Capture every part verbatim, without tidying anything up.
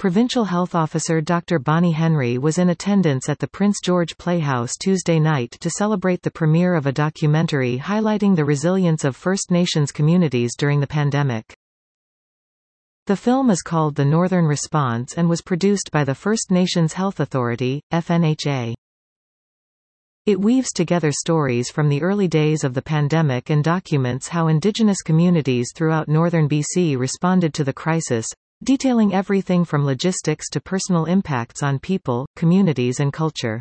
Provincial Health Officer Doctor Bonnie Henry was in attendance at the Prince George Playhouse Tuesday night to celebrate the premiere of a documentary highlighting the resilience of First Nations communities during the pandemic. The film is called The Northern Response and was produced by the First Nations Health Authority, F N H A. It weaves together stories from the early days of the pandemic and documents how Indigenous communities throughout northern B C responded to the crisis, detailing everything from logistics to personal impacts on people, communities and culture.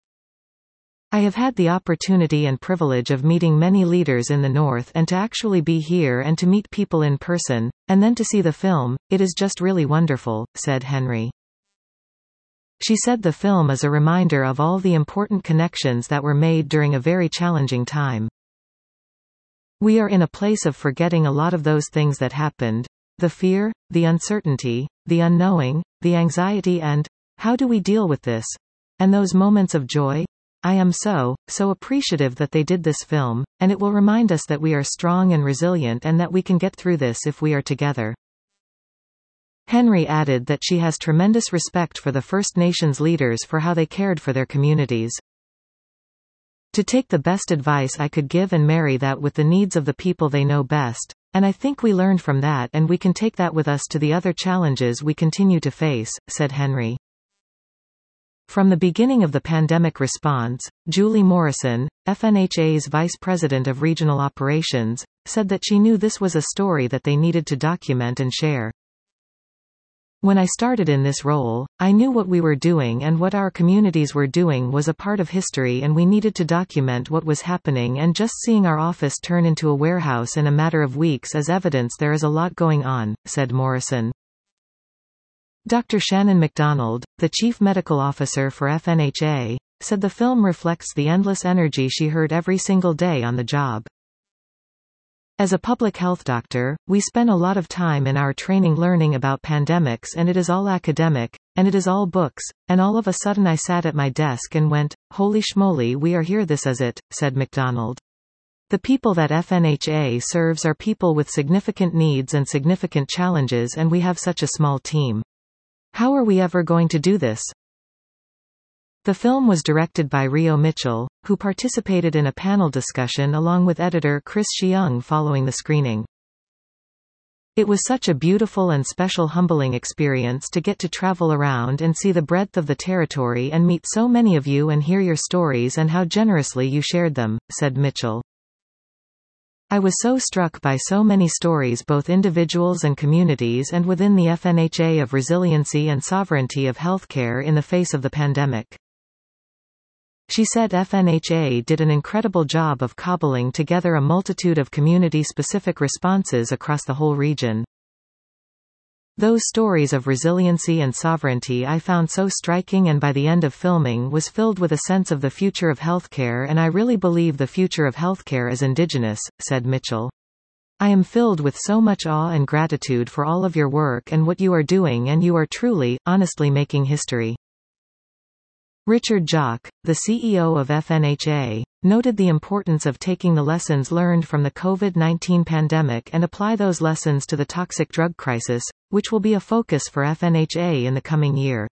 I have had the opportunity and privilege of meeting many leaders in the North and to actually be here and to meet people in person, and then to see the film, it is just really wonderful, said Henry. She said the film is a reminder of all the important connections that were made during a very challenging time. We are in a place of forgetting a lot of those things that happened. The fear, the uncertainty, the unknowing, the anxiety and, how do we deal with this? And those moments of joy? I am so, so appreciative that they did this film, and it will remind us that we are strong and resilient and that we can get through this if we are together. Henry added that she has tremendous respect for the First Nations leaders for how they cared for their communities. To take the best advice I could give and marry that with the needs of the people they know best. And I think we learned from that and we can take that with us to the other challenges we continue to face, said Henry. From the beginning of the pandemic response, Julie Morrison, F N H A's Vice President of Regional Operations, said that she knew this was a story that they needed to document and share. When I started in this role, I knew what we were doing and what our communities were doing was a part of history and we needed to document what was happening, and just seeing our office turn into a warehouse in a matter of weeks is evidence there is a lot going on, said Morrison. Doctor Shannon McDonald, the Chief Medical Officer for F N H A, said the film reflects the endless energy she heard every single day on the job. As a public health doctor, we spend a lot of time in our training learning about pandemics, and it is all academic, and it is all books, and all of a sudden I sat at my desk and went, holy schmoly, we are here, this is it, said McDonald. The people that F N H A serves are people with significant needs and significant challenges, and we have such a small team. How are we ever going to do this? The film was directed by Rio Mitchell, who participated in a panel discussion along with editor Chris Cheung following the screening. It was such a beautiful and special humbling experience to get to travel around and see the breadth of the territory and meet so many of you and hear your stories and how generously you shared them, said Mitchell. I was so struck by so many stories, both individuals and communities, and within the F N H A, of resiliency and sovereignty of healthcare in the face of the pandemic. She said F N H A did an incredible job of cobbling together a multitude of community-specific responses across the whole region. Those stories of resiliency and sovereignty I found so striking, and by the end of filming was filled with a sense of the future of healthcare, and I really believe the future of healthcare is Indigenous, said Mitchell. I am filled with so much awe and gratitude for all of your work and what you are doing, and you are truly, honestly making history. Richard Jock, the C E O of F N H A, noted the importance of taking the lessons learned from the COVID nineteen pandemic and apply those lessons to the toxic drug crisis, which will be a focus for F N H A in the coming year.